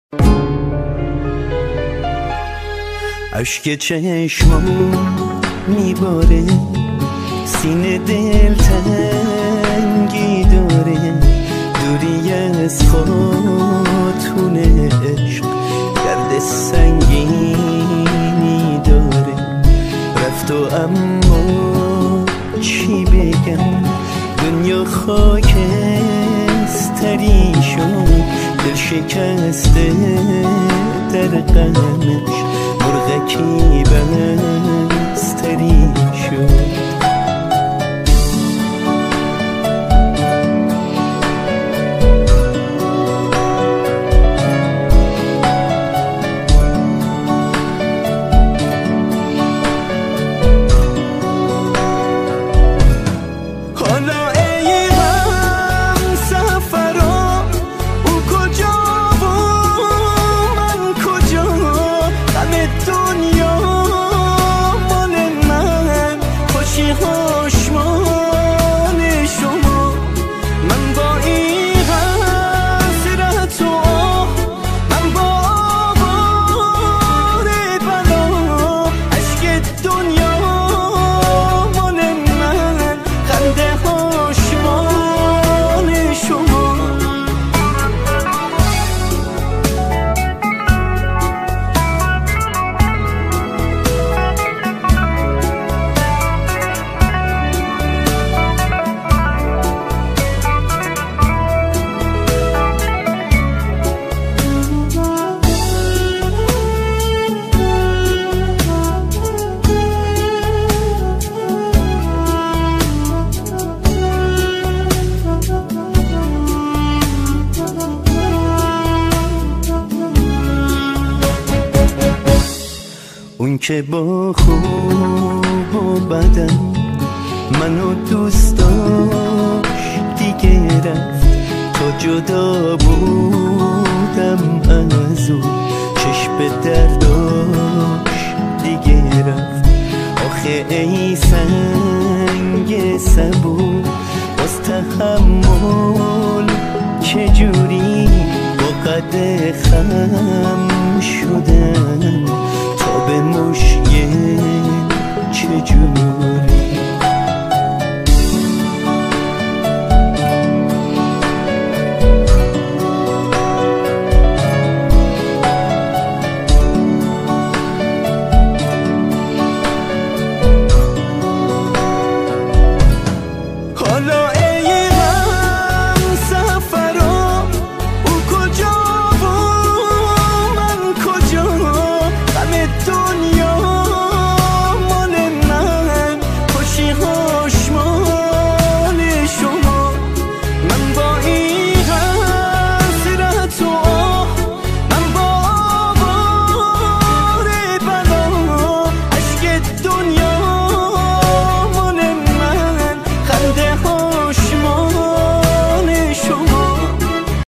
اشک چشمام میباره، سینه دل تنگی داره، دوری از خاتون عشق درد سنگینی داره. رفت و اما چی بگم، دنیا خاکستری شد، دل شکسته در غمش مرغکی بستری شد. اون که با خوب و بدم منو دوست داشت دیگه رفت، تا جدا بودم از اون چشم درداش دیگه رفت. آخه ای سنگ سبو باز تحمل چجوری با قد خم شدن تا به مشکل چجوری.